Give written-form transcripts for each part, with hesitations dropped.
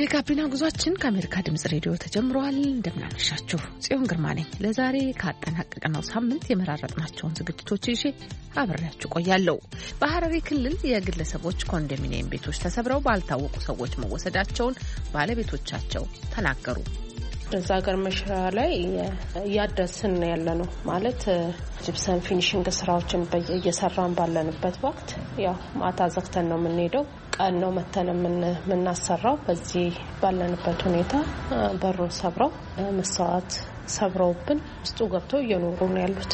የጋቢና ጉዟችን ከአሜሪካ ድምጽ ሬዲዮ ተጀምሯል። እንደምናመሻችሁ ጽዮን ግርማ ነኝ። ለዛሬ ካጠናቀቅነው ሳምንት የመራረጥናቸውን ዝግጅቶች ይዤ አብሬያችሁ ቆያለሁ። በሐረሪ ክልል የግለሰቦች ኮንዶሚኒየም ቤቶች ተሰብረው ባልታወቁ ሰዎች መወሰዳቸውን ባለቤቶቻቸው ተናገሩ። እዛ ሀገር መሽራ ላይ እያደስን ያለ ነው ማለት ጂፕሰም ፊኒሺንግ ስራዎችን እየሰራን ባለንበት ወቅት ያው ማታ ዘግተን ነው የምንሄደው፣ ቀን ነው መተን የምናሰራው። በዚህ ባለንበት ሁኔታ በሩ ሰብረው መስዋዕት ሰብረውብን ውስጡ ገብተው እየኖሩ ነው ያሉት።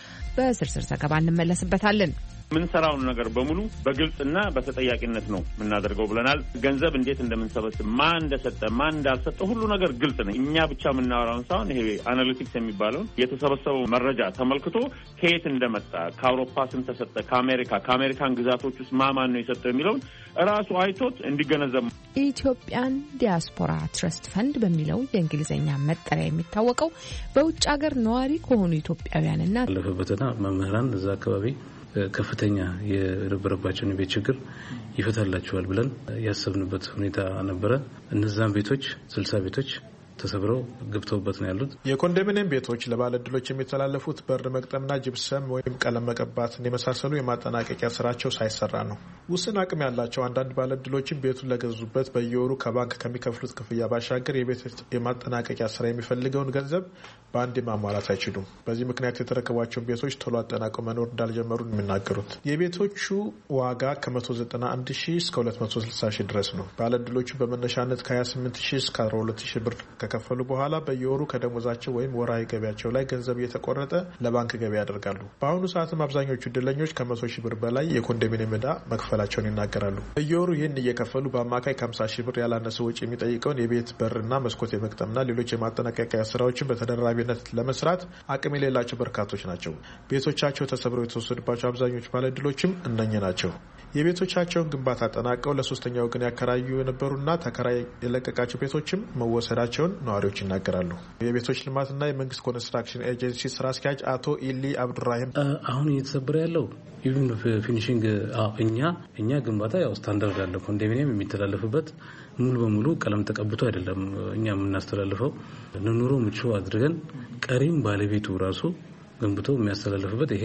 በዝርዝር ዘገባ እንመለስበታለን። ምን ሰራውን ነገር በሙሉ በግልጽና በተጠያቂነት ነው የምናደርገው ብለናል። ገንዘብ እንዴት እንደምንሰበስብ፣ ማን እንደሰጠ ማን እንዳልሰጠ ሁሉ ነገር ግልጽ ነው። እኛ ብቻ የምናወራውን ሳይሆን ይሄ አናሊቲክስ የሚባለው የተሰበሰበው መረጃ ተመልክቶ ከየት እንደመጣ፣ ከአውሮፓ ስንት ተሰጠ፣ ከአሜሪካን ግዛቶች ውስጥ ማን ነው የሰጠው የሚለውን ራሱ አይቶት እንዲገነዘብ። ኢትዮጵያን ዲያስፖራ ትረስት ፈንድ በሚለው የእንግሊዝኛ መጠሪያ የሚታወቀው በውጭ ሀገር ነዋሪ ከሆኑ ኢትዮጵያውያንና ለፈበተና መምህራን እዛ አካባቢ ከፍተኛ የነበረባቸውን ቤት ችግር ይፈታላቸዋል ብለን ያሰብንበት ሁኔታ ነበረ። እነዛን ቤቶች 60 ቤቶች ተሰብረው ገብተውበት ነው ያሉት። የኮንዶሚኒየም ቤቶች ለባለዕድሎች የሚተላለፉት በር መቅጠምና ጅብሰም ወይም ቀለም መቀባትን የመሳሰሉ የማጠናቀቂያ ስራቸው ሳይሰራ ነው። ውስን አቅም ያላቸው አንዳንድ ባለዕድሎችን ቤቱን ለገዙበት በየወሩ ከባንክ ከሚከፍሉት ክፍያ ባሻገር የቤት የማጠናቀቂያ ስራ የሚፈልገውን ገንዘብ በአንድ ማሟላት አይችሉም። በዚህ ምክንያት የተረከቧቸውን ቤቶች ቶሎ አጠናቀው መኖር እንዳልጀመሩ የሚናገሩት የቤቶቹ ዋጋ ከ191 ሺህ እስከ 260 ሺህ ድረስ ነው። ባለዕድሎቹ በመነሻነት ከ28 ሺህ እስከ 12 ሺህ ብር ከከፈሉ በኋላ በየወሩ ከደሞዛቸው ወይም ወራዊ ገቢያቸው ላይ ገንዘብ እየተቆረጠ ለባንክ ገቢ ያደርጋሉ። በአሁኑ ሰዓትም አብዛኞቹ እድለኞች ከ100 ሺህ ብር በላይ የኮንዶሚኒየም ዕዳ መክፈላቸውን ይናገራሉ። በየወሩ ይህን እየከፈሉ በአማካይ ከ50 ሺህ ብር ያላነሰ ወጪ የሚጠይቀውን የቤት በርና መስኮት የመቅጠምና ሌሎች የማጠናቀቂያ ስራዎችን በተደራቢነት ለመስራት አቅም የሌላቸው በርካቶች ናቸው። ቤቶቻቸው ተሰብረው የተወሰዱባቸው አብዛኞቹ ባለዕድሎችም እነኚህ ናቸው። የቤቶቻቸውን ግንባታ አጠናቀው ለሶስተኛ ወገን ያከራዩ የነበሩና ተከራይ የለቀቃቸው ቤቶችም መወሰዳቸውን ነዋሪዎች ይናገራሉ። የቤቶች ልማትና የመንግስት ኮንስትራክሽን ኤጀንሲ ስራ አስኪያጅ አቶ ኢሊ አብዱራሂም አሁን እየተሰበረ ያለው ኢቭን ፊኒሺንግ እኛ ግንባታ ያው ስታንዳርድ አለ። ኮንዶሚኒየም የሚተላለፍበት ሙሉ በሙሉ ቀለም ተቀብቶ አይደለም እኛ የምናስተላልፈው። ለኑሮ ምቹ አድርገን ቀሪም ባለቤቱ ራሱ ገንብቶ የሚያስተላልፍበት ይሄ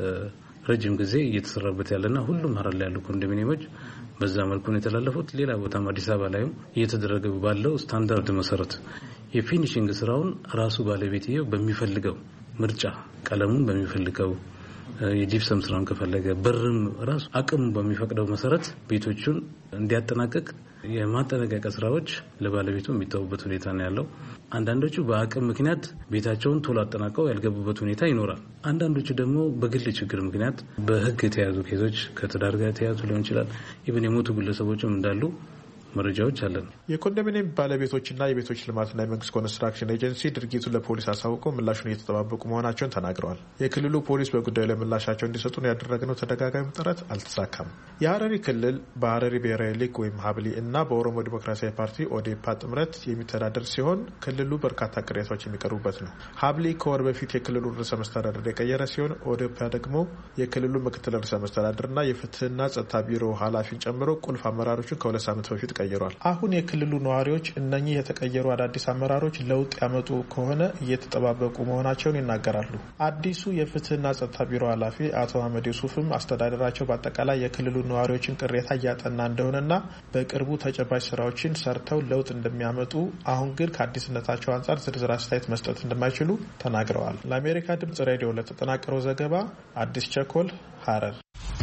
ረጅም ጊዜ እየተሰራበት ያለና ሁሉም ሀረር ላይ ያሉ ኮንዶሚኒየሞች በዛ መልኩ ነው የተላለፉት። ሌላ ቦታም አዲስ አበባ ላይም እየተደረገ ባለው ስታንዳርድ መሰረት የፊኒሺንግ ስራውን ራሱ ባለቤትየው በሚፈልገው ምርጫ ቀለሙን በሚፈልገው የጂፕሰም ስራውን ከፈለገ በርም ራሱ አቅሙ በሚፈቅደው መሰረት ቤቶቹን እንዲያጠናቅቅ የማጠናቀቂያ ስራዎች ለባለቤቱ የሚተውበት ሁኔታ ነው ያለው። አንዳንዶቹ በአቅም ምክንያት ቤታቸውን ቶሎ አጠናቀው ያልገቡበት ሁኔታ ይኖራል። አንዳንዶቹ ደግሞ በግል ችግር ምክንያት በህግ የተያዙ ኬዞች ከትዳር ጋር የተያዙ ሊሆን ይችላል። ኢቭን የሞቱ ግለሰቦችም እንዳሉ መረጃዎች አለን። የኮንዶሚኒየም ባለቤቶችና የቤቶች ልማትና የመንግስት ኮንስትራክሽን ኤጀንሲ ድርጊቱን ለፖሊስ አሳውቀው ምላሹን እየተጠባበቁ መሆናቸውን ተናግረዋል። የክልሉ ፖሊስ በጉዳዩ ላይ ምላሻቸው እንዲሰጡን ያደረግነው ተደጋጋሚ ጥረት አልተሳካም። የሐረሪ ክልል በሐረሪ ብሔራዊ ሊግ ወይም ሀብሊ እና በኦሮሞ ዲሞክራሲያዊ ፓርቲ ኦዴፓ ጥምረት የሚተዳደር ሲሆን ክልሉ በርካታ ቅሬታዎች የሚቀርቡበት ነው። ሀብሊ ከወር በፊት የክልሉ ርዕሰ መስተዳድር የቀየረ ሲሆን ኦዴፓ ደግሞ የክልሉ ምክትል ርዕሰ መስተዳድርና የፍትህና ጸጥታ ቢሮ ኃላፊን ጨምሮ ቁልፍ አመራሮችን ከ2 ዓመት በፊት ቀይሯል። አሁን የክልሉ ነዋሪዎች እነኚህ የተቀየሩ አዳዲስ አመራሮች ለውጥ ያመጡ ከሆነ እየተጠባበቁ መሆናቸውን ይናገራሉ። አዲሱ የፍትህና ጸጥታ ቢሮ ኃላፊ አቶ አህመድ ዩሱፍም አስተዳደራቸው በአጠቃላይ የክልሉ ነዋሪዎችን ቅሬታ እያጠና እንደሆነና በቅርቡ ተጨባጭ ስራዎችን ሰርተው ለውጥ እንደሚያመጡ፣ አሁን ግን ከአዲስነታቸው አንጻር ዝርዝር አስተያየት መስጠት እንደማይችሉ ተናግረዋል። ለአሜሪካ ድምጽ ሬዲዮ ለተጠናቀረው ዘገባ አዲስ ቸኮል ሐረር።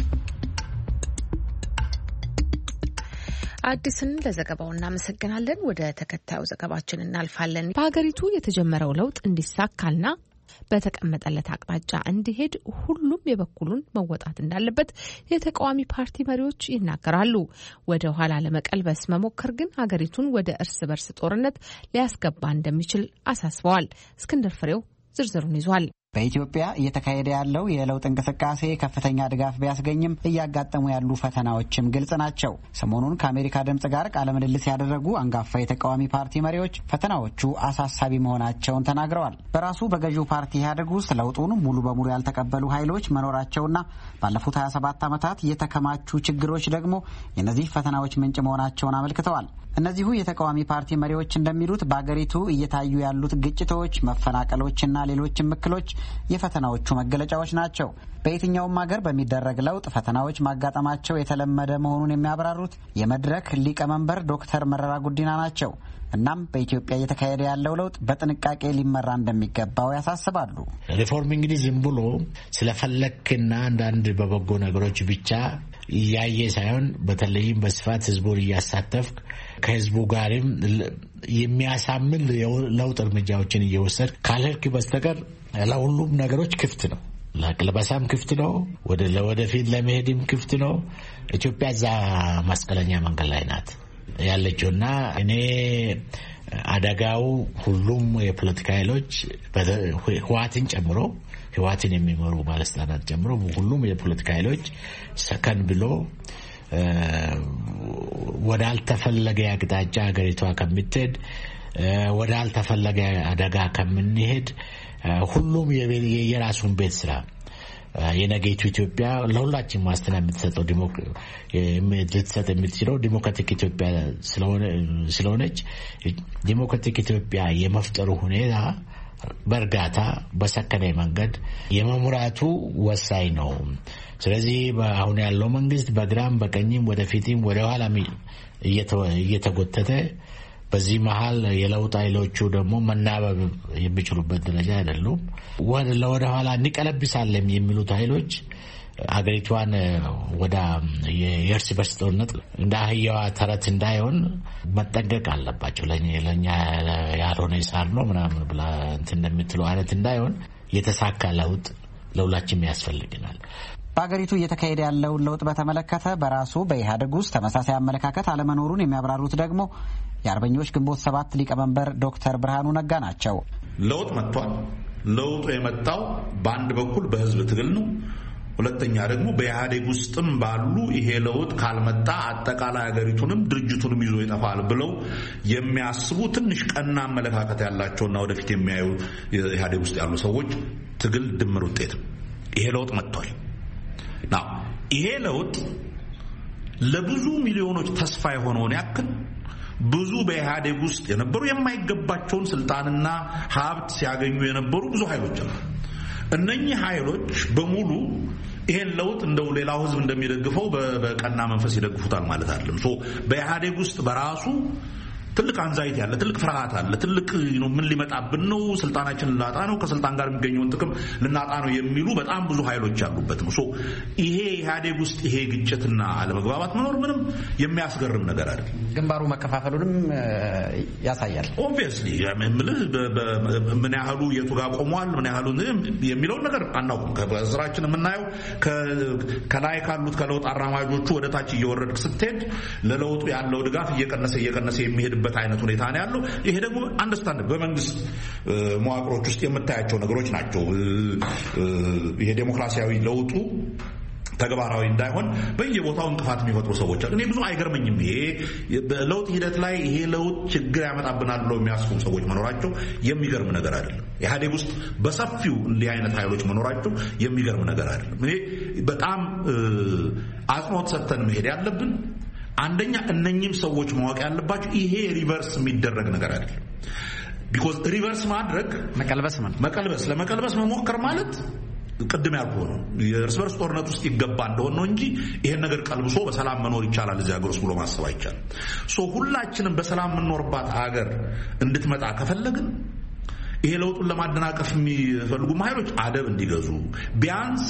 አዲስን ለዘገባው እናመሰግናለን። ወደ ተከታዩ ዘገባችን እናልፋለን። በሀገሪቱ የተጀመረው ለውጥ እንዲሳካልና በተቀመጠለት አቅጣጫ እንዲሄድ ሁሉም የበኩሉን መወጣት እንዳለበት የተቃዋሚ ፓርቲ መሪዎች ይናገራሉ። ወደ ኋላ ለመቀልበስ መሞከር ግን ሀገሪቱን ወደ እርስ በርስ ጦርነት ሊያስገባ እንደሚችል አሳስበዋል። እስክንድር ፍሬው ዝርዝሩን ይዟል። በኢትዮጵያ እየተካሄደ ያለው የለውጥ እንቅስቃሴ ከፍተኛ ድጋፍ ቢያስገኝም እያጋጠሙ ያሉ ፈተናዎችም ግልጽ ናቸው። ሰሞኑን ከአሜሪካ ድምጽ ጋር ቃለ ምልልስ ያደረጉ አንጋፋ የተቃዋሚ ፓርቲ መሪዎች ፈተናዎቹ አሳሳቢ መሆናቸውን ተናግረዋል። በራሱ በገዢው ፓርቲ ኢህአዴግ ውስጥ ለውጡን ሙሉ በሙሉ ያልተቀበሉ ኃይሎች መኖራቸውና ባለፉት 27 ዓመታት የተከማቹ ችግሮች ደግሞ የእነዚህ ፈተናዎች ምንጭ መሆናቸውን አመልክተዋል። እነዚሁ የተቃዋሚ ፓርቲ መሪዎች እንደሚሉት በአገሪቱ እየታዩ ያሉት ግጭቶች፣ መፈናቀሎችና ሌሎችም እክሎች የፈተናዎቹ መገለጫዎች ናቸው። በየትኛውም ሀገር በሚደረግ ለውጥ ፈተናዎች ማጋጠማቸው የተለመደ መሆኑን የሚያብራሩት የመድረክ ሊቀመንበር ዶክተር መረራ ጉዲና ናቸው። እናም በኢትዮጵያ እየተካሄደ ያለው ለውጥ በጥንቃቄ ሊመራ እንደሚገባው ያሳስባሉ። ሪፎርም እንግዲህ ዝም ብሎ ስለፈለክና አንዳንድ በበጎ ነገሮች ብቻ እያየ ሳይሆን በተለይም በስፋት ህዝቡን እያሳተፍክ ከህዝቡ ጋርም የሚያሳምን ለውጥ እርምጃዎችን እየወሰድ ካልሄድክ በስተቀር ለሁሉም ነገሮች ክፍት ነው። ለቅልበሳም ክፍት ነው። ወደፊት ለመሄድም ክፍት ነው። ኢትዮጵያ እዛ መስቀለኛ መንገድ ላይ ናት ያለችውና እኔ አደጋው ሁሉም የፖለቲካ ኃይሎች ህወሓትን ጨምሮ ህወሓትን የሚመሩ ባለስልጣናት ጨምሮ ሁሉም የፖለቲካ ኃይሎች ሰከን ብሎ ወደ አልተፈለገ አቅጣጫ ሀገሪቷ ከምትሄድ ወደ አልተፈለገ አደጋ ከምንሄድ ሁሉም የራሱን ቤት ስራ የነገይቱ ኢትዮጵያ ለሁላችን ዋስትና የምትሰጠው ልትሰጥ የምትችለው ዲሞክራቲክ ኢትዮጵያ ስለሆነች ዲሞክራቲክ ኢትዮጵያ የመፍጠሩ ሁኔታ በእርጋታ በሰከነ መንገድ የመምራቱ ወሳኝ ነው። ስለዚህ አሁን ያለው መንግስት በግራም በቀኝም ወደፊትም ወደ ኋላም እየተጎተተ በዚህ መሀል የለውጥ ኃይሎቹ ደግሞ መናበብ የሚችሉበት ደረጃ አይደሉም። ወደ ኋላ እንቀለብሳለን የሚሉት ኃይሎች አገሪቷን ወደ የእርስ በርስ ጦርነት እንደ አህያዋ ተረት እንዳይሆን መጠንቀቅ አለባቸው። ለኛ ያልሆነ ሳር ነው ምናምን ብላ እንትን እንደምትለው አይነት እንዳይሆን የተሳካ ለውጥ ለሁላችንም ያስፈልገናል። በአገሪቱ እየተካሄደ ያለውን ለውጥ በተመለከተ በራሱ በኢህአዴግ ውስጥ ተመሳሳይ አመለካከት አለመኖሩን የሚያብራሩት ደግሞ የአርበኞች ግንቦት 7 ሊቀመንበር ዶክተር ብርሃኑ ነጋ ናቸው። ለውጥ መጥቷል። ለውጡ የመጣው በአንድ በኩል በህዝብ ትግል ነው። ሁለተኛ ደግሞ በኢህአዴግ ውስጥም ባሉ ይሄ ለውጥ ካልመጣ አጠቃላይ ሀገሪቱንም ድርጅቱንም ይዞ ይጠፋል ብለው የሚያስቡ ትንሽ ቀና አመለካከት ያላቸውና ወደፊት የሚያዩ ኢህአዴግ ውስጥ ያሉ ሰዎች ትግል ድምር ውጤት ይሄ ለውጥ መጥቷል። ይሄ ለውጥ ለብዙ ሚሊዮኖች ተስፋ የሆነውን ያክል ብዙ በኢህአዴግ ውስጥ የነበሩ የማይገባቸውን ስልጣንና ሀብት ሲያገኙ የነበሩ ብዙ ኃይሎች አሉ። እነኚህ ኃይሎች በሙሉ ይሄን ለውጥ እንደው ሌላው ህዝብ እንደሚደግፈው በቀና መንፈስ ይደግፉታል ማለት አይደለም። በኢህአዴግ ውስጥ በራሱ ትልቅ አንዛይቲ አለ፣ ትልቅ ፍርሃት አለ፣ ትልቅ ምን ሊመጣብን ነው፣ ስልጣናችንን ልናጣ ነው፣ ከስልጣን ጋር የሚገኘውን ጥቅም ልናጣ ነው የሚሉ በጣም ብዙ ኃይሎች ያሉበት ነው። ይሄ ኢህአዴግ ውስጥ ይሄ ግጭትና አለመግባባት መኖር ምንም የሚያስገርም ነገር አይደለም። ግንባሩ መከፋፈሉንም ያሳያል። ኦብቪየስሊ ምን ያህሉ የቱ ጋር ቆሟል ምን ያህሉ የሚለውን ነገር አናውቅም። ከስራችን የምናየው ከላይ ካሉት ከለውጥ አራማጆቹ ወደ ታች እየወረድክ ስትሄድ ለለውጡ ያለው ድጋፍ እየቀነሰ የሚሄድ በት አይነት ሁኔታ ነው ያለው። ይሄ ደግሞ አንደርስታንድ በመንግስት መዋቅሮች ውስጥ የምታያቸው ነገሮች ናቸው። ይሄ ዴሞክራሲያዊ ለውጡ ተግባራዊ እንዳይሆን በየቦታው እንቅፋት የሚፈጥሩ ሰዎች አሉ። እኔ ብዙ አይገርመኝም። ይሄ በለውጥ ሂደት ላይ ይሄ ለውጥ ችግር ያመጣብናል ብለው የሚያስቡ ሰዎች መኖራቸው የሚገርም ነገር አይደለም። ኢህአዴግ ውስጥ በሰፊው እንዲህ አይነት ኃይሎች መኖራቸው የሚገርም ነገር አይደለም። እኔ በጣም አጽንኦት ሰጥተን መሄድ ያለብን አንደኛ እነኚህም ሰዎች ማወቅ ያለባቸው ይሄ ሪቨርስ የሚደረግ ነገር አይደለም። ቢኮዝ ሪቨርስ ማድረግ ለመቀልበስ መሞከር ማለት ቅድም ያልኩህ ነው። የእርስ በርስ ጦርነት ውስጥ ይገባ እንደሆነ ነው እንጂ ይሄን ነገር ቀልብሶ በሰላም መኖር ይቻላል እዚህ ሀገር ውስጥ ብሎ ማሰብ አይቻልም። ሁላችንም በሰላም የምንኖርባት ሀገር እንድትመጣ ከፈለግን ይሄ ለውጡን ለማደናቀፍ የሚፈልጉ ኃይሎች አደብ እንዲገዙ ቢያንስ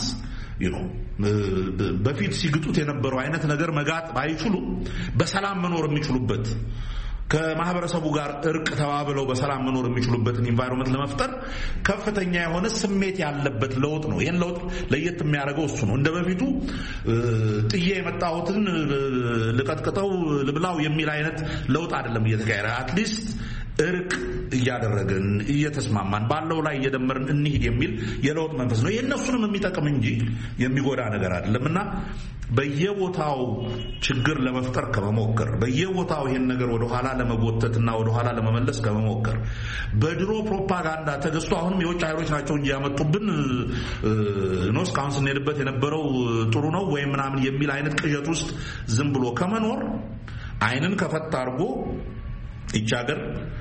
በፊት ሲግጡት የነበረው አይነት ነገር መጋጥ ባይችሉ በሰላም መኖር የሚችሉበት ከማህበረሰቡ ጋር እርቅ ተባብለው በሰላም መኖር የሚችሉበትን ኢንቫይሮንመንት ለመፍጠር ከፍተኛ የሆነ ስሜት ያለበት ለውጥ ነው። ይሄን ለውጥ ለየት የሚያደርገው እሱ ነው። እንደበፊቱ ጥዬ የመጣሁትን ልቀጥቅጠው ልብላው የሚል አይነት ለውጥ አይደለም እየተካሄደ። አትሊስት እርቅ እያደረግን እየተስማማን ባለው ላይ እየደመርን እንሂድ የሚል የለውጥ መንፈስ ነው። የእነሱንም የሚጠቅም እንጂ የሚጎዳ ነገር አይደለምና በየቦታው ችግር ለመፍጠር ከመሞከር በየቦታው ይሄን ነገር ወደ ኋላ ለመጎተትና ወደ ኋላ ለመመለስ ከመሞከር በድሮ ፕሮፓጋንዳ ተገዝቶ አሁንም የውጭ ኃይሎች ናቸው እንጂ ያመጡብን ነው እስካሁን ስንሄድበት የነበረው ጥሩ ነው ወይ ምናምን የሚል አይነት ቅዠት ውስጥ ዝም ብሎ ከመኖር አይንን ከፈት አድርጎ ይቻገር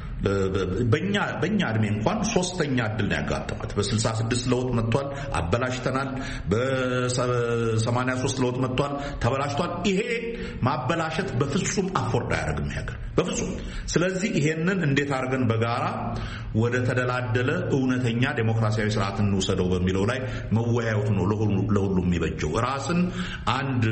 በእኛ እድሜ እንኳን ሶስተኛ እድል ነው ያጋጠማት። በ66 ለውጥ መጥቷል፣ አበላሽተናል። በ83 ለውጥ መጥቷል፣ ተበላሽቷል። ይሄ ማበላሸት በፍጹም አፎርድ አያደርግም ያገር በፍጹም። ስለዚህ ይሄንን እንዴት አድርገን በጋራ ወደ ተደላደለ እውነተኛ ዴሞክራሲያዊ ስርዓት እንውሰደው በሚለው ላይ መወያየቱ ነው ለሁሉም የሚበጀው። ራስን አንድ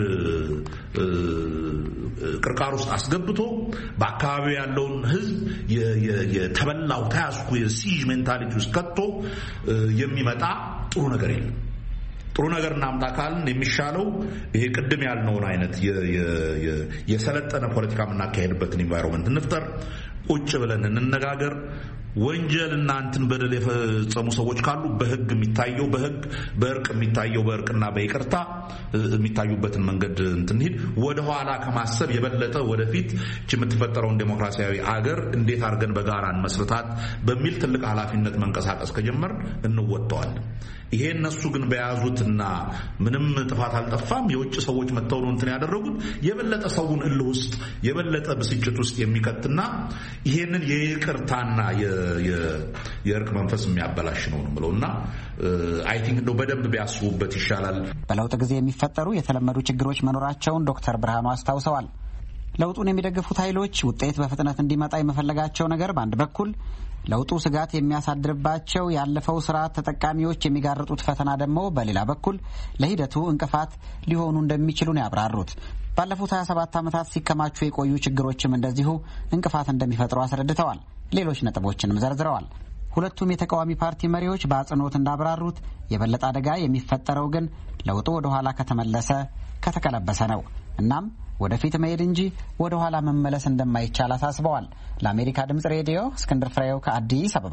ቅርቃር ውስጥ አስገብቶ በአካባቢው ያለውን ህዝብ የተበላው ታስኩ የሲጅ ሜንታሊቲ ውስጥ ከቶ የሚመጣ ጥሩ ነገር የለም። ጥሩ ነገር እናምጣ ካልን የሚሻለው ይሄ ቅድም ያልነውን አይነት የሰለጠነ ፖለቲካ የምናካሄድበትን ኢንቫይሮንመንት እንፍጠር። ቁጭ ብለን እንነጋገር። ወንጀልና እንትን በደል የፈጸሙ ሰዎች ካሉ በህግ የሚታየው በህግ በእርቅ የሚታየው በእርቅና በይቅርታ የሚታዩበትን መንገድ እንትን ሄድ ወደ ኋላ ከማሰብ የበለጠ ወደፊት የምትፈጠረውን ዴሞክራሲያዊ አገር እንዴት አድርገን በጋራ እንመስርታት በሚል ትልቅ ኃላፊነት መንቀሳቀስ ከጀመር እንወጣዋለን። ይሄ እነሱ ግን በያዙትና ምንም ጥፋት አልጠፋም የውጭ ሰዎች መተው ነው እንትን ያደረጉት የበለጠ ሰውን እልህ ውስጥ የበለጠ ብስጭት ውስጥ የሚከትና ይሄንን የይቅርታና የእርቅ መንፈስ የሚያበላሽ ነው ብለውና አይ ቲንክ ነው በደንብ ቢያስቡበት ይሻላል። በለውጥ ጊዜ የሚፈጠሩ የተለመዱ ችግሮች መኖራቸውን ዶክተር ብርሃኑ አስታውሰዋል። ለውጡን የሚደግፉት ኃይሎች ውጤት በፍጥነት እንዲመጣ የመፈለጋቸው ነገር በአንድ በኩል ለውጡ ስጋት የሚያሳድርባቸው ያለፈው ስርዓት ተጠቃሚዎች የሚጋርጡት ፈተና ደግሞ በሌላ በኩል ለሂደቱ እንቅፋት ሊሆኑ እንደሚችሉ ነው ያብራሩት። ባለፉት 27 ዓመታት ሲከማቹ የቆዩ ችግሮችም እንደዚሁ እንቅፋት እንደሚፈጥሩ አስረድተዋል። ሌሎች ነጥቦችንም ዘርዝረዋል። ሁለቱም የተቃዋሚ ፓርቲ መሪዎች በአጽንኦት እንዳብራሩት የበለጠ አደጋ የሚፈጠረው ግን ለውጡ ወደ ኋላ ከተመለሰ ከተቀለበሰ ነው። እናም ወደፊት መሄድ እንጂ ወደ ኋላ መመለስ እንደማይቻል አሳስበዋል። ለአሜሪካ ድምጽ ሬዲዮ እስክንድር ፍሬው ከአዲስ አበባ።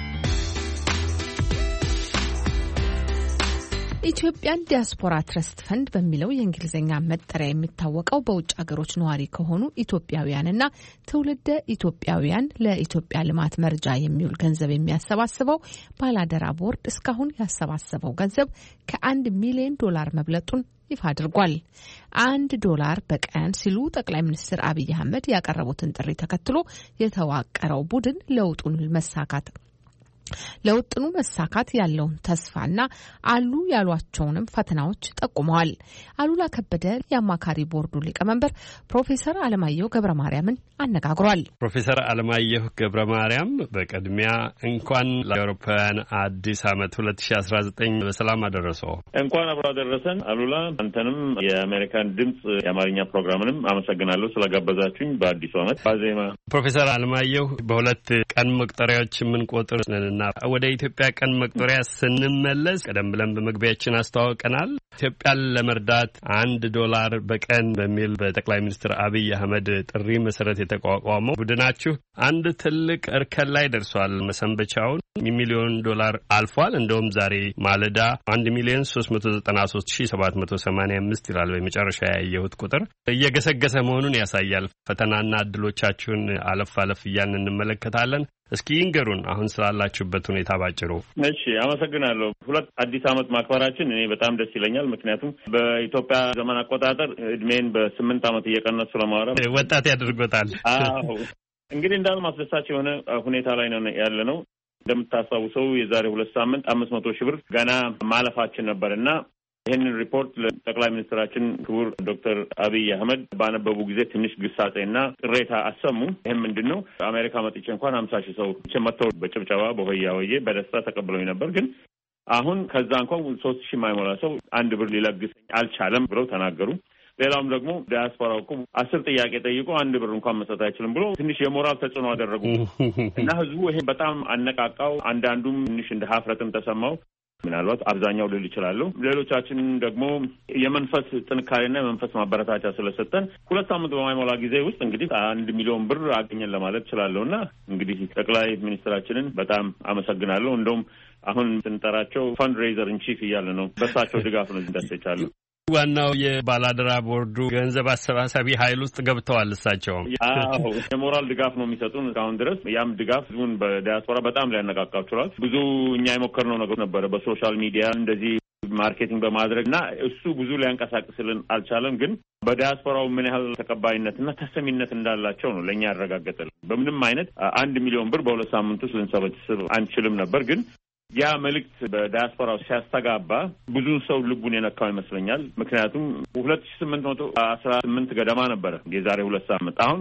ኢትዮጵያን ዲያስፖራ ትረስት ፈንድ በሚለው የእንግሊዝኛ መጠሪያ የሚታወቀው በውጭ ሀገሮች ነዋሪ ከሆኑ ኢትዮጵያውያንና ትውልደ ኢትዮጵያውያን ለኢትዮጵያ ልማት መርጃ የሚውል ገንዘብ የሚያሰባስበው ባላደራ ቦርድ እስካሁን ያሰባሰበው ገንዘብ ከ1 ሚሊዮን ዶላር መብለጡን ይፋ አድርጓል። $1 በቀን ሲሉ ጠቅላይ ሚኒስትር አብይ አህመድ ያቀረቡትን ጥሪ ተከትሎ የተዋቀረው ቡድን ለውጥኑ መሳካት ያለውን ተስፋና አሉ ያሏቸውንም ፈተናዎች ጠቁመዋል። አሉላ ከበደ የአማካሪ ቦርዱ ሊቀመንበር ፕሮፌሰር አለማየሁ ገብረ ማርያምን አነጋግሯል። ፕሮፌሰር አለማየሁ ገብረ ማርያም በቅድሚያ እንኳን ለአውሮፓውያን አዲስ ዓመት 2019 በሰላም አደረሰው። እንኳን አብሮ አደረሰን። አሉላ አንተንም የአሜሪካን ድምጽ የአማርኛ ፕሮግራምንም አመሰግናለሁ ስለጋበዛችሁኝ በአዲሱ ዓመት ባዜማ። ፕሮፌሰር አለማየሁ በሁለት ቀን መቁጠሪያዎች የምንቆጥር ነንና ወደ ኢትዮጵያ ቀን መቁጠሪያ ስንመለስ ቀደም ብለን በመግቢያችን አስተዋውቀናል። ኢትዮጵያን ለመርዳት $1 በቀን በሚል በጠቅላይ ሚኒስትር አብይ አህመድ ጥሪ መሰረት የተቋቋመው ቡድናችሁ አንድ ትልቅ እርከን ላይ ደርሷል። መሰንበቻውን $1 ሚሊዮን አልፏል። እንደውም ዛሬ ማለዳ 1,393,785 ይላል በመጨረሻ ያየሁት ቁጥር እየገሰገሰ መሆኑን ያሳያል። ፈተናና እድሎቻችሁን አለፍ አለፍ እያልን እንመለከታለን። እስኪ ይንገሩን አሁን ስላላችሁበት ሁኔታ ባጭሩ። እሺ፣ አመሰግናለሁ። ሁለት አዲስ ዓመት ማክበራችን እኔ በጣም ደስ ይለኛል። ምክንያቱም በኢትዮጵያ ዘመን አቆጣጠር እድሜን በ8 ዓመት እየቀነሱ ለማውራት ወጣት ያደርጎታል። አዎ፣ እንግዲህ እንዳልም አስደሳች የሆነ ሁኔታ ላይ ነው ያለ ነው። እንደምታስታውሰው የዛሬ 2 ሳምንት 500 ሺህ ብር ገና ማለፋችን ነበርና ይህንን ሪፖርት ለጠቅላይ ሚኒስትራችን ክቡር ዶክተር አብይ አህመድ ባነበቡ ጊዜ ትንሽ ግሳጼና ቅሬታ አሰሙ። ይህም ምንድን ነው? አሜሪካ መጥቼ እንኳን 50 ሺህ ሰው መጥተው በጭብጨባ በሆያ ሆዬ በደስታ ተቀብለውኝ ነበር። ግን አሁን ከዛ እንኳን 3 ሺህ የማይሞላ ሰው $1 ሊለግስ አልቻለም ብለው ተናገሩ። ሌላውም ደግሞ ዲያስፖራው እኮ 10 ጥያቄ ጠይቆ $1 እንኳን መስጠት አይችልም ብሎ ትንሽ የሞራል ተጽዕኖ አደረጉ እና ህዝቡ ይሄ በጣም አነቃቃው። አንዳንዱም ትንሽ እንደ ሀፍረትም ተሰማው። ምናልባት አብዛኛው ልል ይችላል። ሌሎቻችን ደግሞ የመንፈስ ጥንካሬና የመንፈስ ማበረታቻ ስለሰጠን 2 ሳምንት በማይሞላ ጊዜ ውስጥ እንግዲህ 1 ሚሊዮን ብር አገኘን ለማለት እችላለሁና እንግዲህ ጠቅላይ ሚኒስትራችንን በጣም አመሰግናለሁ። እንደውም አሁን ስንጠራቸው ፈንድሬዘር ኢን ቺፍ እያለ ነው። በሳቸው ድጋፍ ነው እንደተቻለ ዋናው የባላደራ ቦርዱ ገንዘብ አሰባሳቢ ኃይል ውስጥ ገብተዋል። እሳቸውም የሞራል ድጋፍ ነው የሚሰጡን እስካሁን ድረስ። ያም ድጋፍ ህዝቡን በዲያስፖራ በጣም ሊያነቃቃው ችሏል። ብዙ እኛ የሞከርነው ነገር ነበረ በሶሻል ሚዲያ እንደዚህ ማርኬቲንግ በማድረግ እና እሱ ብዙ ሊያንቀሳቅስልን አልቻለም። ግን በዲያስፖራው ምን ያህል ተቀባይነትና ተሰሚነት እንዳላቸው ነው ለእኛ ያረጋገጠልን። በምንም አይነት 1 ሚሊዮን ብር በ2 ሳምንት ውስጥ ልንሰበስብ አንችልም ነበር ግን ያ መልእክት በዲያስፖራው ሲያስተጋባ ብዙ ሰው ልቡን የነካው ይመስለኛል። ምክንያቱም 2818 ገደማ ነበረ የዛሬ 2 ሳምንት። አሁን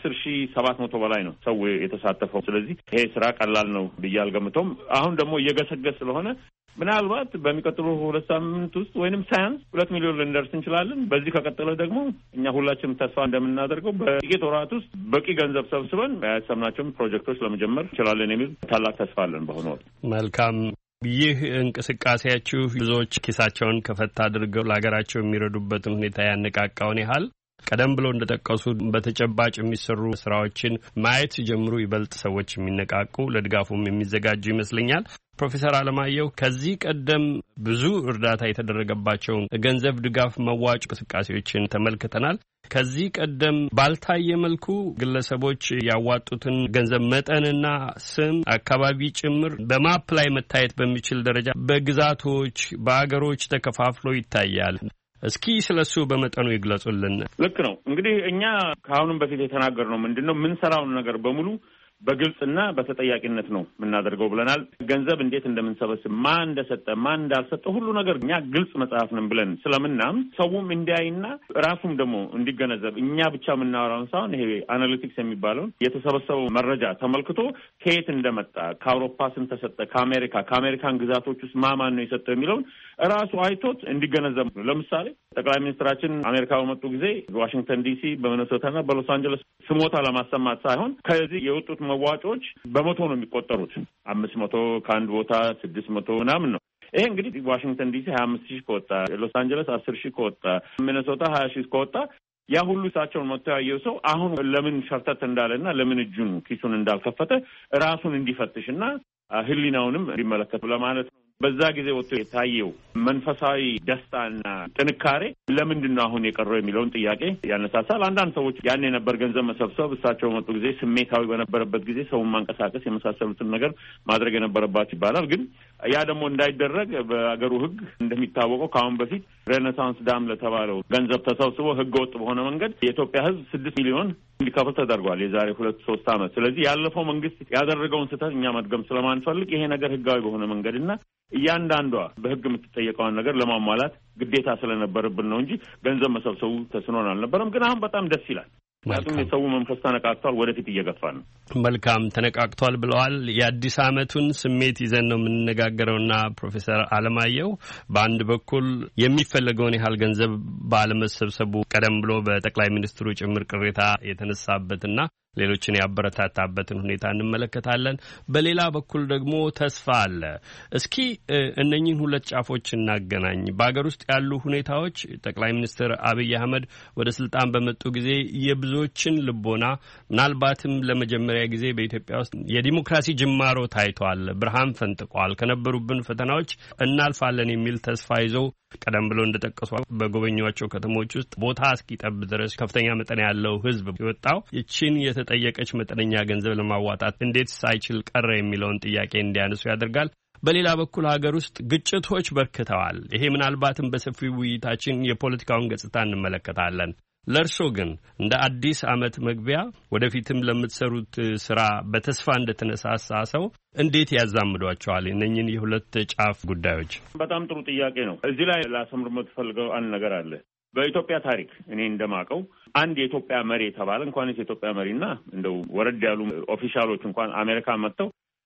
ከ10700 በላይ ነው ሰው የተሳተፈው። ስለዚህ ይሄ ስራ ቀላል ነው ብዬ አልገምተውም። አሁን ደግሞ እየገሰገስ ስለሆነ ምናልባት በሚቀጥሉ 2 ሳምንት ውስጥ ወይንም ሳያንስ 2 ሚሊዮን ልንደርስ እንችላለን። በዚህ ከቀጠለ ደግሞ እኛ ሁላችንም ተስፋ እንደምናደርገው በጥቂት ወራት ውስጥ በቂ ገንዘብ ሰብስበን ያሰብናቸውን ፕሮጀክቶች ለመጀመር እንችላለን የሚል ታላቅ ተስፋ አለን። በአሁኑ ወቅት መልካም። ይህ እንቅስቃሴያችሁ ብዙዎች ኪሳቸውን ከፈታ አድርገው ለሀገራቸው የሚረዱበትን ሁኔታ ያነቃቃውን ያህል ቀደም ብሎ እንደጠቀሱ በተጨባጭ የሚሰሩ ስራዎችን ማየት ሲጀምሩ ይበልጥ ሰዎች የሚነቃቁ ለድጋፉም የሚዘጋጁ ይመስለኛል። ፕሮፌሰር አለማየሁ ከዚህ ቀደም ብዙ እርዳታ የተደረገባቸውን ገንዘብ ድጋፍ መዋጮ እንቅስቃሴዎችን ተመልክተናል። ከዚህ ቀደም ባልታየ መልኩ ግለሰቦች ያዋጡትን ገንዘብ መጠንና ስም፣ አካባቢ ጭምር በማፕ ላይ መታየት በሚችል ደረጃ በግዛቶች በአገሮች ተከፋፍሎ ይታያል። እስኪ ስለሱ በመጠኑ ይግለጹልን። ልክ ነው። እንግዲህ እኛ ከአሁንም በፊት የተናገርነው ምንድነው የምንሰራውን ነገር በሙሉ በግልጽና በተጠያቂነት ነው የምናደርገው ብለናል። ገንዘብ እንዴት እንደምንሰበስብ፣ ማን እንደሰጠ፣ ማን እንዳልሰጠ ሁሉ ነገር እኛ ግልጽ መጽሐፍ ነን ብለን ስለምናም ሰውም እንዲያይና ራሱም ደግሞ እንዲገነዘብ እኛ ብቻ የምናወራውን ሳይሆን ይሄ አናሊቲክስ የሚባለውን የተሰበሰበው መረጃ ተመልክቶ ከየት እንደመጣ፣ ከአውሮፓ ስንት ተሰጠ፣ ከአሜሪካን ግዛቶች ውስጥ ማን ነው የሰጠው የሚለውን ራሱ አይቶት እንዲገነዘብ ነው። ለምሳሌ ጠቅላይ ሚኒስትራችን አሜሪካ በመጡ ጊዜ ዋሽንግተን ዲሲ፣ በሚኒሶታና በሎስ አንጀለስ ስሞታ ለማሰማት ሳይሆን ከዚህ የወጡት መዋጮች በመቶ ነው የሚቆጠሩት። 500 ከአንድ ቦታ 600 ምናምን ነው። ይሄ እንግዲህ ዋሽንግተን ዲሲ 25,000 ከወጣ፣ ሎስ አንጀለስ 10,000 ከወጣ፣ ሚኒሶታ 20,000 ከወጣ ያ ሁሉ እሳቸውን መጥቶ ያየው ሰው አሁን ለምን ሸርተት እንዳለና ለምን እጁን ኪሱን እንዳልከፈተ ራሱን እንዲፈትሽና ሕሊናውንም እንዲመለከት ለማለት ነው። በዛ ጊዜ ወጥቶ የታየው መንፈሳዊ ደስታና ጥንካሬ ለምንድን ነው አሁን የቀረው የሚለውን ጥያቄ ያነሳሳል። አንዳንድ ሰዎች ያን የነበር ገንዘብ መሰብሰብ እሳቸው መጡ ጊዜ ስሜታዊ በነበረበት ጊዜ ሰውን ማንቀሳቀስ የመሳሰሉትን ነገር ማድረግ የነበረባቸው ይባላል። ግን ያ ደግሞ እንዳይደረግ በአገሩ ሕግ እንደሚታወቀው ከአሁን በፊት ሬኔሳንስ ዳም ለተባለው ገንዘብ ተሰብስቦ ሕገ ወጥ በሆነ መንገድ የኢትዮጵያ ሕዝብ 6 ሚሊዮን እንዲከፍል ተደርጓል የዛሬ 2-3 ዓመት። ስለዚህ ያለፈው መንግስት ያደረገውን ስህተት እኛ መድገም ስለማንፈልግ ይሄ ነገር ሕጋዊ በሆነ መንገድና እያንዳንዷ በሕግ የምትጠየቀውን ነገር ለማሟላት ግዴታ ስለነበረብን ነው እንጂ ገንዘብ መሰብሰቡ ተስኖን አልነበረም። ግን አሁን በጣም ደስ ይላል። ምክንያቱም የሰው መንፈስ ተነቃቅቷል፣ ወደፊት እየገፋ ነው። መልካም ተነቃቅቷል ብለዋል። የአዲስ ዓመቱን ስሜት ይዘን ነው የምንነጋገረውና ፕሮፌሰር አለማየሁ በአንድ በኩል የሚፈለገውን ያህል ገንዘብ ባለመሰብሰቡ ቀደም ብሎ በጠቅላይ ሚኒስትሩ ጭምር ቅሬታ የተነሳበትና ሌሎችን ያበረታታበትን ሁኔታ እንመለከታለን። በሌላ በኩል ደግሞ ተስፋ አለ። እስኪ እነኚህን ሁለት ጫፎች እናገናኝ። በአገር ውስጥ ያሉ ሁኔታዎች ጠቅላይ ሚኒስትር አብይ አህመድ ወደ ስልጣን በመጡ ጊዜ የብዙዎችን ልቦና ምናልባትም ለመጀመሪያ ጊዜ በኢትዮጵያ ውስጥ የዲሞክራሲ ጅማሮ ታይቷል፣ ብርሃን ፈንጥቋል፣ ከነበሩብን ፈተናዎች እናልፋለን የሚል ተስፋ ይዘው ቀደም ብሎ እንደጠቀሱ በጎበኟቸው ከተሞች ውስጥ ቦታ እስኪጠብ ድረስ ከፍተኛ መጠን ያለው ሕዝብ የወጣው ይችን የተጠየቀች መጠነኛ ገንዘብ ለማዋጣት እንዴት ሳይችል ቀረ የሚለውን ጥያቄ እንዲያነሱ ያደርጋል። በሌላ በኩል ሀገር ውስጥ ግጭቶች በርክተዋል። ይሄ ምናልባትም በሰፊው ውይይታችን የፖለቲካውን ገጽታ እንመለከታለን። ለእርሶ ግን እንደ አዲስ ዓመት መግቢያ ወደፊትም ለምትሰሩት ስራ በተስፋ እንደተነሳሳ ሰው እንዴት ያዛምዷቸዋል እነኝህን የሁለት ጫፍ ጉዳዮች? በጣም ጥሩ ጥያቄ ነው። እዚህ ላይ ላሰምር የምትፈልገው አንድ ነገር አለ። በኢትዮጵያ ታሪክ እኔ እንደማቀው አንድ የኢትዮጵያ መሪ የተባለ እንኳን የኢትዮጵያ መሪና እንደው ወረድ ያሉ ኦፊሻሎች እንኳን አሜሪካ መጥተው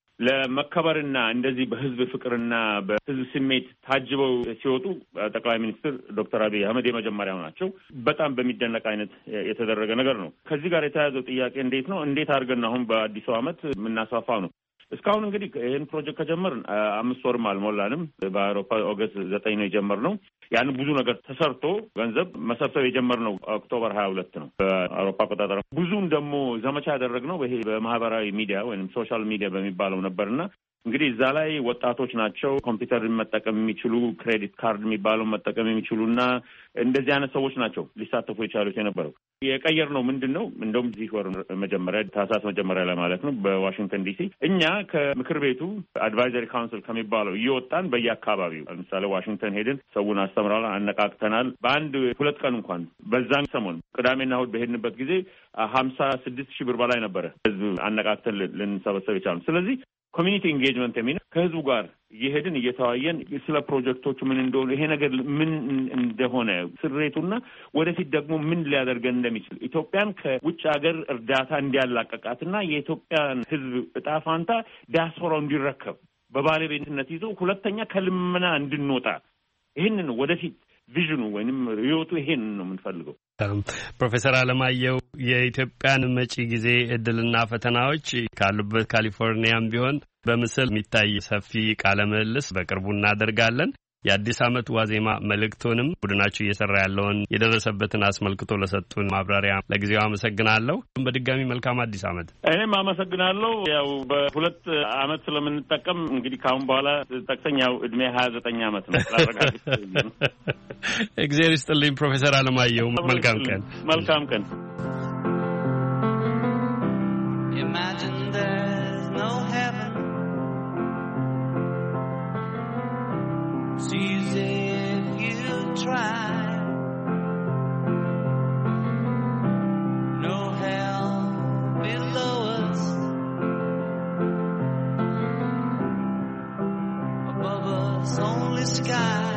ለመከበርና እንደዚህ በህዝብ ፍቅርና በህዝብ ስሜት ታጅበው ሲወጡ ጠቅላይ ሚኒስትር ዶክተር አብይ አህመድ የመጀመሪያው ናቸው። በጣም በሚደነቅ አይነት የተደረገ ነገር ነው። ከዚህ ጋር የተያያዘው ጥያቄ እንዴት ነው? እንዴት አድርገን አሁን በአዲሱ ዓመት የምናስፋፋው ነው? እስካሁን እንግዲህ ይሄን ፕሮጀክት ከጀመርን 5 ወርም አልሞላንም። በአውሮፓ ኦገስት 9 ነው የጀመርነው። ያን ብዙ ነገር ተሰርቶ ገንዘብ መሰብሰብ የጀመርነው ኦክቶበር 22 ነው በአውሮፓ አቆጣጠር። ብዙም ደግሞ ዘመቻ ያደረግነው ይሄ በማህበራዊ ሚዲያ ወይንም ሶሻል ሚዲያ በሚባለው ነበርና እንግዲህ እዛ ላይ ወጣቶች ናቸው ኮምፒውተር መጠቀም የሚችሉ ክሬዲት ካርድ የሚባለው መጠቀም የሚችሉና እንደዚህ አይነት ሰዎች ናቸው ሊሳተፉ የቻሉት የነበረው። የቀየርነው ምንድነው እንደውም እዚህ ወር መጀመሪያ ታህሳስ መጀመሪያ ላይ ማለት ነው በዋሽንግተን ዲሲ እኛ ከምክር ቤቱ አድቫይዘሪ ካውንስል ከሚባለው እየወጣን በየአካባቢው ለምሳሌ ዋሽንግተን ሄድን፣ ሰውን አስተምራለን፣ አነቃቅተናል። በአንድ 2 ቀን እንኳን በዛን ሰሞን ቅዳሜና እሑድ በሄድንበት ጊዜ 56,000 ብር በላይ ነበረ ህዝብ አነቃቅተን ልንሰበሰብ የቻልነው። ስለዚህ ኮሚኒቲ ኢንጌጅመንት የሚል ከህዝቡ ጋር እየሄድን እየተዋየን ስለ ፕሮጀክቶቹ ምን እንደሆነ ይሄ ነገር ምን እንደሆነ ስሬቱና ወደፊት ደግሞ ምን ሊያደርገን እንደሚችል ኢትዮጵያን ከውጭ ሀገር እርዳታ እንዲያላቀቃትና የኢትዮጵያን ህዝብ እጣ ፋንታ ዲያስፖራው እንዲረከብ በባለቤትነት ይዞ ሁለተኛ ከልመና እንድንወጣ ይህንን ወደፊት ቪዥኑ ወይንም ሪዮቱ ይሄን ነው የምንፈልገው። ፕሮፌሰር አለማየሁ የኢትዮጵያን መጪ ጊዜ እድልና ፈተናዎች ካሉበት ካሊፎርኒያም ቢሆን በምስል የሚታይ ሰፊ ቃለ ምልልስ በቅርቡ እናደርጋለን። የአዲስ ዓመት ዋዜማ መልእክቶንም ቡድናችሁ እየሰራ ያለውን የደረሰበትን አስመልክቶ ለሰጡን ማብራሪያ ለጊዜው አመሰግናለሁ። በድጋሚ መልካም አዲስ ዓመት። እኔም አመሰግናለሁ። ያው በ2 ዓመት ስለምንጠቀም እንግዲህ ካሁን በኋላ ጠቅሰኛው እድሜ 29 ዓመት ነው። እግዚአብሔር ይስጥልኝ ፕሮፌሰር አለማየሁ። መልካም ቀን። መልካም ቀን። Imagine there's no heaven. Sees if you try. No hell below us. Above us only sky.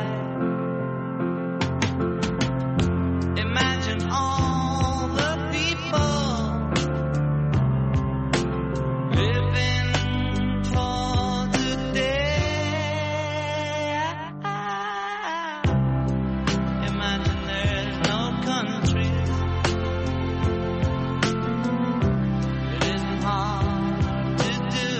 Imagine all the people living for today. Imagine there's no countries. It isn't hard to do.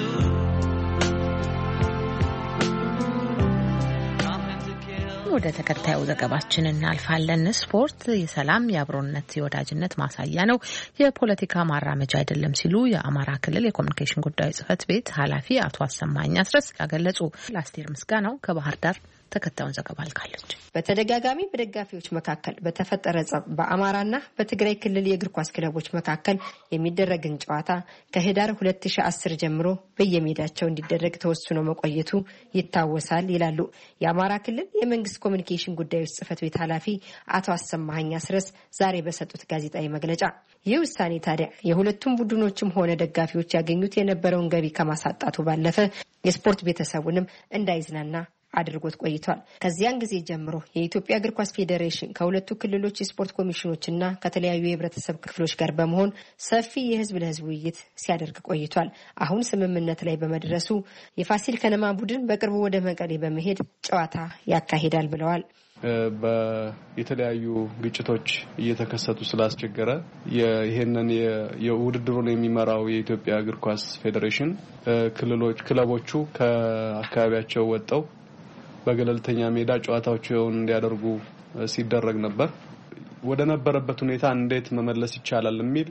Nothing to kill. ወደ ተከታዩ ዘገባችን እናልፋለን። ስፖርት የሰላም፣ የአብሮነት፣ የወዳጅነት ማሳያ ነው፣ የፖለቲካ ማራመጃ አይደለም ሲሉ የአማራ ክልል የኮሚኒኬሽን ጉዳዮች ጽሕፈት ቤት ኃላፊ አቶ አሰማኝ አስረስ ገለጹ። ለአስቴር ምስጋናው ከባህር ዳር ተከታዩን ዘገባ ልካለች። በተደጋጋሚ በደጋፊዎች መካከል በተፈጠረ ጸብ በአማራና በትግራይ ክልል የእግር ኳስ ክለቦች መካከል የሚደረግን ጨዋታ ከህዳር 2010 ጀምሮ በየሜዳቸው እንዲደረግ ተወስኖ መቆየቱ ይታወሳል ይላሉ የአማራ ክልል የመንግስት ኮሚኒኬሽን ጉዳዮች ጽሕፈት ቤት ኃላፊ አቶ አሰማኝ አስረስ ዛሬ በሰጡት ጋዜጣዊ መግለጫ። ይህ ውሳኔ ታዲያ የሁለቱም ቡድኖችም ሆነ ደጋፊዎች ያገኙት የነበረውን ገቢ ከማሳጣቱ ባለፈ የስፖርት ቤተሰቡንም እንዳይዝናና አድርጎት ቆይቷል። ከዚያን ጊዜ ጀምሮ የኢትዮጵያ እግር ኳስ ፌዴሬሽን ከሁለቱ ክልሎች የስፖርት ኮሚሽኖችና ከተለያዩ የህብረተሰብ ክፍሎች ጋር በመሆን ሰፊ የህዝብ ለህዝብ ውይይት ሲያደርግ ቆይቷል። አሁን ስምምነት ላይ በመድረሱ የፋሲል ከነማ ቡድን በቅርቡ ወደ መቀሌ በመሄድ ጨዋታ ያካሂዳል ብለዋል። የተለያዩ ግጭቶች እየተከሰቱ ስላስቸገረ ይሄንን የውድድሩን የሚመራው የኢትዮጵያ እግር ኳስ ፌዴሬሽን ክለቦቹ ከአካባቢያቸው ወጣው በገለልተኛ ሜዳ ጨዋታዎችን እንዲያደርጉ ሲደረግ ነበር። ወደ ነበረበት ሁኔታ እንዴት መመለስ ይቻላል የሚል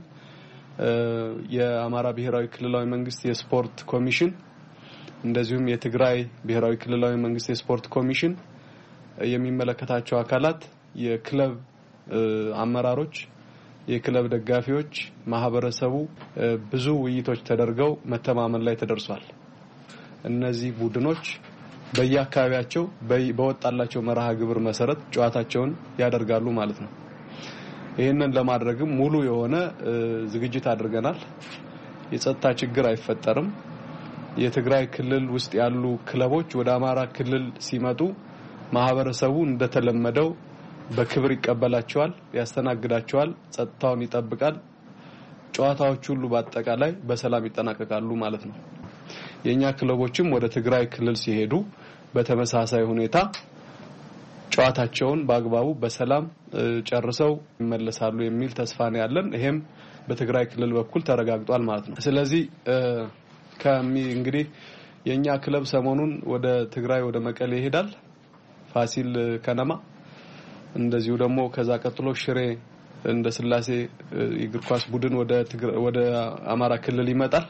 የአማራ ብሔራዊ ክልላዊ መንግስት የስፖርት ኮሚሽን እንደዚሁም የትግራይ ብሔራዊ ክልላዊ መንግስት የስፖርት ኮሚሽን የሚመለከታቸው አካላት የክለብ አመራሮች፣ የክለብ ደጋፊዎች፣ ማህበረሰቡ ብዙ ውይይቶች ተደርገው መተማመን ላይ ተደርሷል። እነዚህ ቡድኖች በየአካባቢያቸው በወጣላቸው መርሃ ግብር መሰረት ጨዋታቸውን ያደርጋሉ ማለት ነው። ይሄንን ለማድረግም ሙሉ የሆነ ዝግጅት አድርገናል። የጸጥታ ችግር አይፈጠርም። የትግራይ ክልል ውስጥ ያሉ ክለቦች ወደ አማራ ክልል ሲመጡ ማህበረሰቡ እንደተለመደው በክብር ይቀበላቸዋል፣ ያስተናግዳቸዋል፣ ጸጥታውን ይጠብቃል። ጨዋታዎቹ ሁሉ በአጠቃላይ በሰላም ይጠናቀቃሉ ማለት ነው። የኛ ክለቦችም ወደ ትግራይ ክልል ሲሄዱ በተመሳሳይ ሁኔታ ጨዋታቸውን በአግባቡ በሰላም ጨርሰው ይመለሳሉ የሚል ተስፋ ነው ያለን። ይሄም በትግራይ ክልል በኩል ተረጋግጧል ማለት ነው። ስለዚህ እንግዲህ የኛ ክለብ ሰሞኑን ወደ ትግራይ ወደ መቀሌ ይሄዳል ፋሲል ከነማ እንደዚሁ ደግሞ ከዛ ቀጥሎ ሽሬ እንደ ስላሴ የእግር ኳስ ቡድን ወደ አማራ ክልል ይመጣል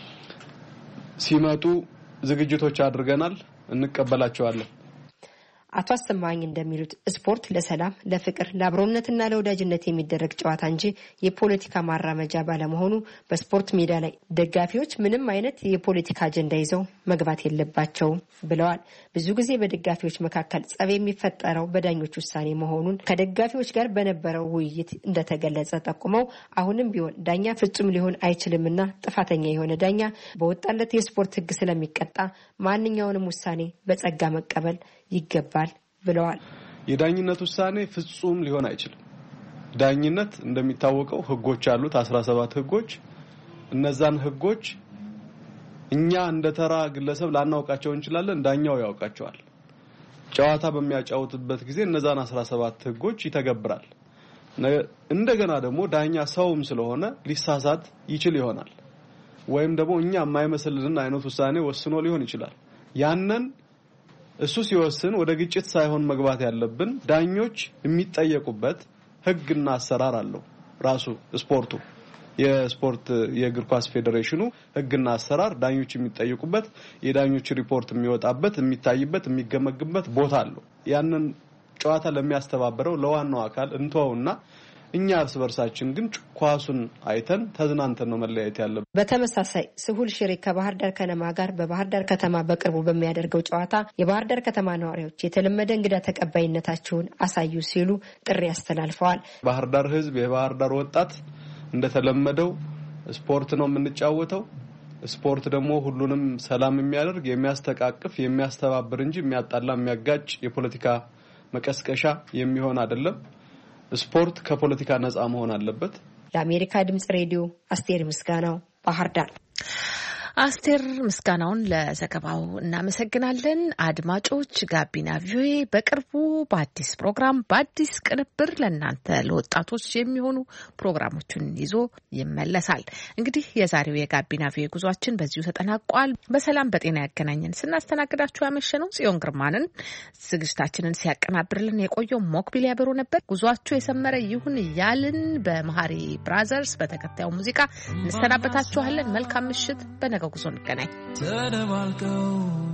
ሲመጡ ዝግጅቶች አድርገናል እንቀበላቸዋለን አቶ አስተማኝ እንደሚሉት ስፖርት ለሰላም ለፍቅር ለአብሮነትና ለወዳጅነት የሚደረግ ጨዋታ እንጂ የፖለቲካ ማራመጃ ባለመሆኑ በስፖርት ሜዳ ላይ ደጋፊዎች ምንም አይነት የፖለቲካ አጀንዳ ይዘው መግባት የለባቸውም ብለዋል ብዙ ጊዜ በደጋፊዎች መካከል ጸብ የሚፈጠረው በዳኞች ውሳኔ መሆኑን ከደጋፊዎች ጋር በነበረው ውይይት እንደተገለጸ ጠቁመው አሁንም ቢሆን ዳኛ ፍጹም ሊሆን አይችልምና ጥፋተኛ የሆነ ዳኛ በወጣለት የስፖርት ህግ ስለሚቀጣ ማንኛውንም ውሳኔ በጸጋ መቀበል ይገባል ብለዋል የዳኝነት ውሳኔ ፍጹም ሊሆን አይችልም ዳኝነት እንደሚታወቀው ህጎች አሉት 17 ህጎች እነዛን ህጎች እኛ እንደተራ ግለሰብ ላናውቃቸው እንችላለን ዳኛው ያውቃቸዋል ጨዋታ በሚያጫውትበት ጊዜ እነዛን 17 ህጎች ይተገብራል እንደገና ደግሞ ዳኛ ሰውም ስለሆነ ሊሳሳት ይችል ይሆናል ወይም ደግሞ እኛ የማይመስልን አይነት ውሳኔ ወስኖ ሊሆን ይችላል ያንን እሱ ሲወስን ወደ ግጭት ሳይሆን መግባት ያለብን ዳኞች የሚጠየቁበት ህግና አሰራር አለው ራሱ ስፖርቱ የስፖርት የእግር ኳስ ፌዴሬሽኑ ህግና አሰራር ዳኞች የሚጠየቁበት የዳኞች ሪፖርት የሚወጣበት የሚታይበት የሚገመግምበት ቦታ አለው ያንን ጨዋታ ለሚያስተባብረው ለዋናው አካል እንተውና እኛ እርስ በርሳችን ግን ኳሱን አይተን ተዝናንተን ነው መለያየት ያለብን በተመሳሳይ ስሁል ሽሬ ከባህር ዳር ከነማ ጋር በባህር ዳር ከተማ በቅርቡ በሚያደርገው ጨዋታ የባህር ዳር ከተማ ነዋሪዎች የተለመደ እንግዳ ተቀባይነታቸውን አሳዩ ሲሉ ጥሪ ያስተላልፈዋል ባህር ዳር ህዝብ የባህር ዳር ወጣት እንደተለመደው ስፖርት ነው የምንጫወተው ስፖርት ደግሞ ሁሉንም ሰላም የሚያደርግ የሚያስተቃቅፍ የሚያስተባብር እንጂ የሚያጣላ የሚያጋጭ የፖለቲካ መቀስቀሻ የሚሆን አይደለም ስፖርት ከፖለቲካ ነፃ መሆን አለበት ለአሜሪካ ድምጽ ሬዲዮ አስቴር ምስጋናው ባህር ዳር አስቴር ምስጋናውን ለዘገባው እናመሰግናለን አድማጮች ጋቢና ቪኦኤ በቅርቡ በአዲስ ፕሮግራም በአዲስ ቅንብር ለእናንተ ለወጣቶች የሚሆኑ ፕሮግራሞችን ይዞ ይመለሳል እንግዲህ የዛሬው የጋቢና ቪኦኤ ጉዟችን በዚሁ ተጠናቋል በሰላም በጤና ያገናኘን ስናስተናግዳችሁ ያመሸነው ጽዮን ግርማንን ዝግጅታችንን ሲያቀናብርልን የቆየው ሞክቢል ያበሩ ነበር ጉዟችሁ የሰመረ ይሁን ያልን በመሃሪ ብራዘርስ በተከታዩ ሙዚቃ እንሰናበታችኋለን መልካም ምሽት በነገ ጉዞ እንገናኝ ተደባልቀው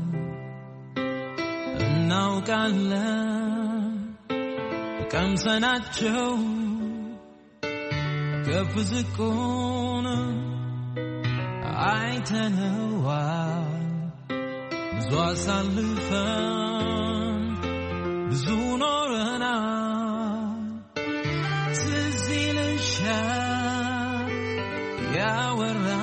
እናውቃለን ቀምሰናቸው ከፍ ዝቁን አይተነዋል ብዙ አሳልፈን ብዙ ኖረናል ትዝ ይልሻል ያወራነው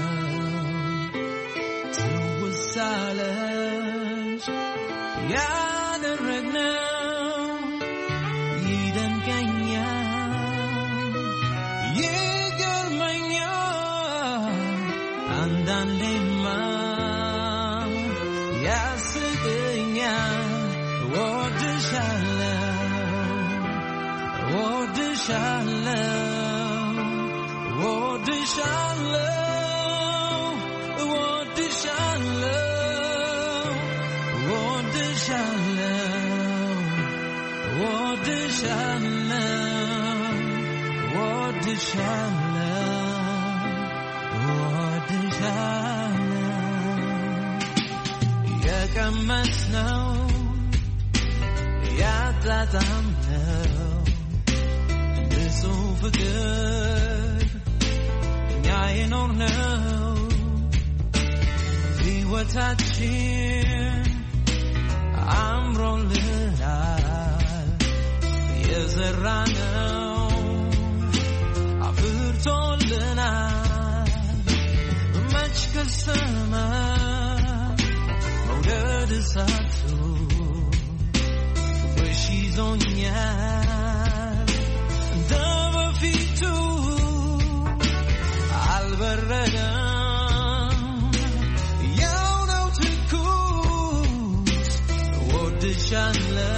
ትውሳለሽ ያደረግነው ይደንቀኛል ይገርመኛል አንዳንዴማ ያስቀኛል የቀመስነው ያጣጣምነው ብዙ ፍቅር እኛ የኖርነው ሕይወታችን አምሮልናል የዘራነው አፍርቶልናል መች ከሰማይ መውደድ እሳቱ ፍቅርሽ ይዞኛል እንደ በፊቱ አልበረደም ያው ነው ትኩስ እወድሻለሁ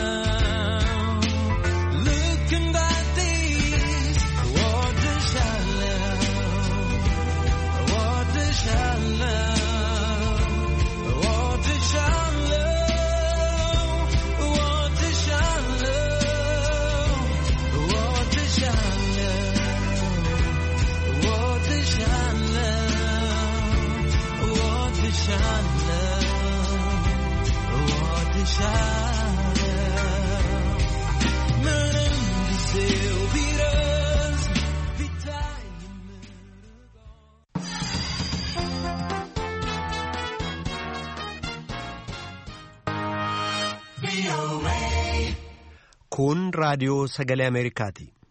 ልክ እንደ አዲስ እወድሻለሁ Kun raadiyoo sagalee Ameerikaati.